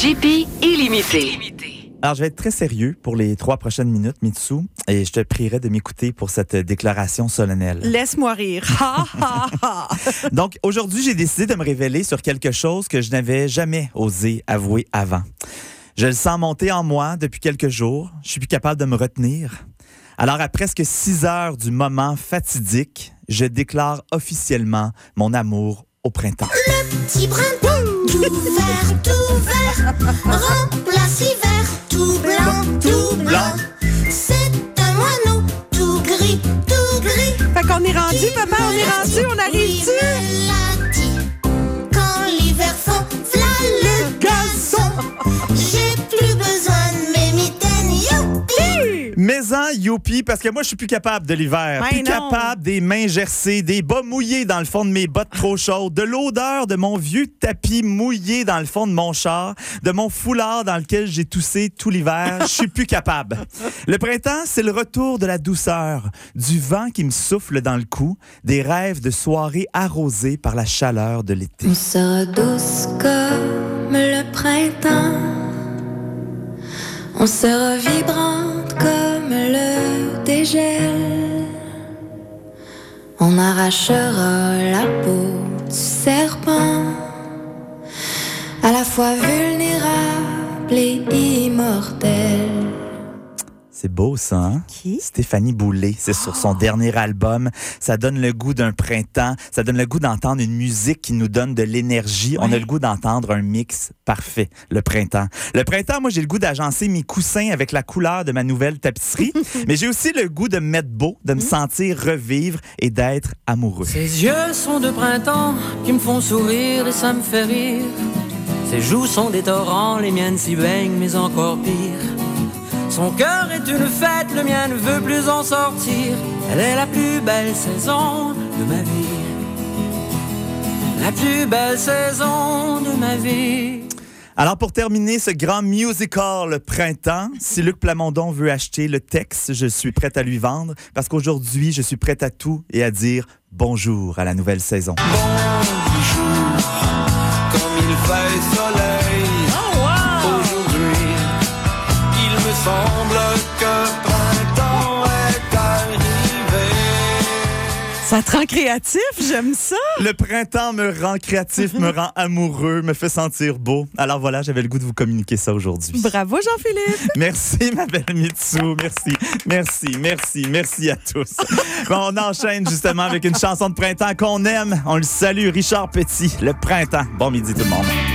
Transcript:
JP illimité. Alors, je vais être très sérieux pour les 3 prochaines minutes, Mitsu, et je te prierai de m'écouter pour cette déclaration solennelle. Laisse-moi rire. Ha, ha, ha. Donc, aujourd'hui, j'ai décidé de me révéler sur quelque chose que je n'avais jamais osé avouer avant. Je le sens monter en moi depuis quelques jours. Je suis plus capable de me retenir. Alors, à presque 6 heures du moment fatidique, je déclare officiellement mon amour au printemps. Le petit printemps, tout vert, remplace l'hiver, tout blanc. C'est un moineau, tout gris. Fait qu'on est rendu, papa, on arrive-tu? Il me l'a dit, quand l'hiver fond, v'là le gazon. J'ai plus besoin de mes mitaines, youpi! Mais-en, youpi, parce que moi, je suis plus capable de l'hiver. Ben Plus non. capable des mains gercées, des bas mouillés dans le fond de mes bottes trop chaudes, de l'odeur de mon vieux tapis mouillé dans le fond de mon char, de mon foulard dans lequel j'ai toussé tout l'hiver. Je suis plus capable. Le printemps, c'est le retour de la douceur, du vent qui me souffle dans le cou, des rêves de soirées arrosées par la chaleur de l'été. On sera douce comme le printemps. On sera vibrante comme le dégel. On arrachera la peau du serpent, à la fois vulnérable et immortel. C'est beau, ça, hein? Qui? Stéphanie Boulay. C'est sur son dernier album. Ça donne le goût d'un printemps. Ça donne le goût d'entendre une musique qui nous donne de l'énergie. Ouais. On a le goût d'entendre un mix parfait, le printemps. Le printemps, moi, j'ai le goût d'agencer mes coussins avec la couleur de ma nouvelle tapisserie. Mais j'ai aussi le goût de me mettre beau, de me sentir revivre et d'être amoureux. Ses yeux sont de printemps qui me font sourire et ça me fait rire. Ses joues sont des torrents, les miennes s'y baignent, mais encore pire. Son cœur est une fête, le mien ne veut plus en sortir. Elle est la plus belle saison de ma vie. La plus belle saison de ma vie. Alors, pour terminer ce grand musical le printemps, si Luc Plamondon veut acheter le texte, je suis prête à lui vendre parce qu'aujourd'hui, je suis prête à tout et à dire bonjour à la nouvelle saison. Bonjour, comme il fait soleil. Aujourd'hui, il me semble que printemps est arrivé. Ça te rend créatif, j'aime ça. Le printemps me rend créatif, me rend amoureux, me fait sentir beau. Alors voilà, j'avais le goût de vous communiquer ça aujourd'hui. Bravo, Jean-Philippe. Merci, ma belle Mitsu. Merci à tous. Bon, on enchaîne justement avec une chanson de printemps qu'on aime. On le salue, Richard Petit, le printemps. Bon midi tout le monde.